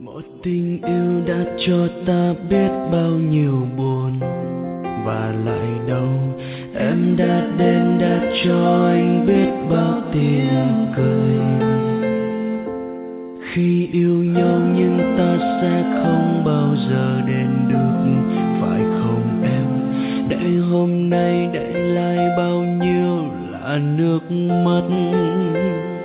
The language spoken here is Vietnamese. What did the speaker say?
Một tình yêu đã cho ta biết bao nhiêu buồn và lại đau. Em đã đến đã cho anh biết bao tiếng cười. Khi yêu nhau nhưng ta sẽ không bao giờ đến được, phải không em? Để hôm nay để lại bao nhiêu là nước mắt.